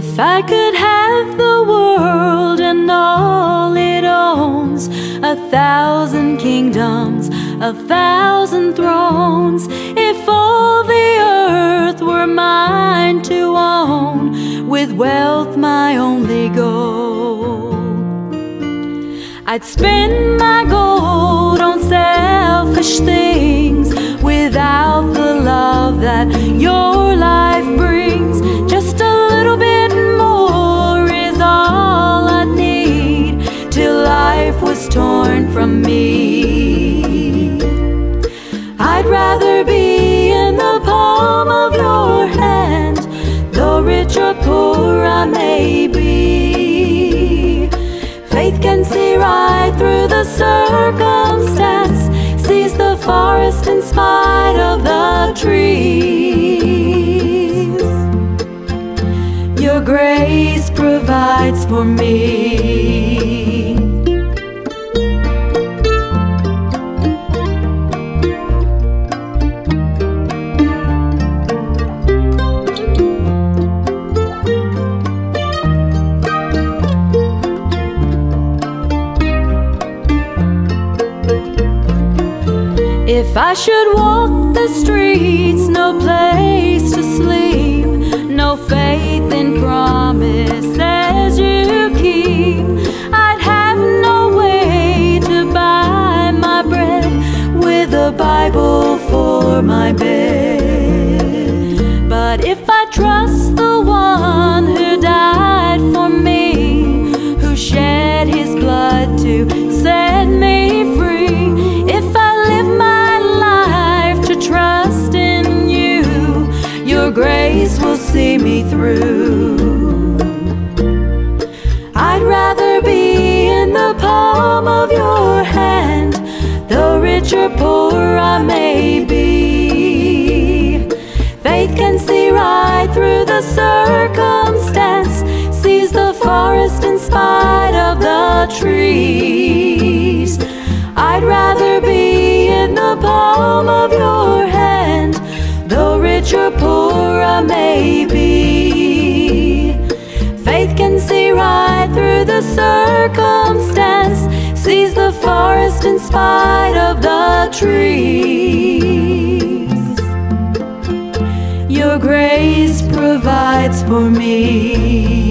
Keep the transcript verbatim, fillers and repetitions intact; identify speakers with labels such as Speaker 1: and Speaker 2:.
Speaker 1: If I could have the world and all it owns, a thousand kingdoms, a thousand thrones, if all the earth were mine to own, with wealth my only goal, I'd spend my gold on selfish things without the love that your life brings. Just a little bit more is all I need till life was torn from me. I'd rather be in the palm of your hand, though rich or poor I may be. Faith can see right through the circumstance, sees the forest in spite of the trees. Your grace provides for me. If I should walk the streets, no place to sleep, no faith in promises you keep, I'd have no way to buy my bread with a Bible for my bed. But if I trust the one who died for me, who shed his blood to set me free, if I live my trust in you, your grace will see me through. I'd rather be in the palm of your hand, though rich or poor I may be. Faith can see right through the circumstance, sees the forest in spite of the trees. I'd rather be in the palm of your hand, though rich or poor I may be. Faith can see right through the circumstance, sees the forest in spite of the trees. Your grace provides for me.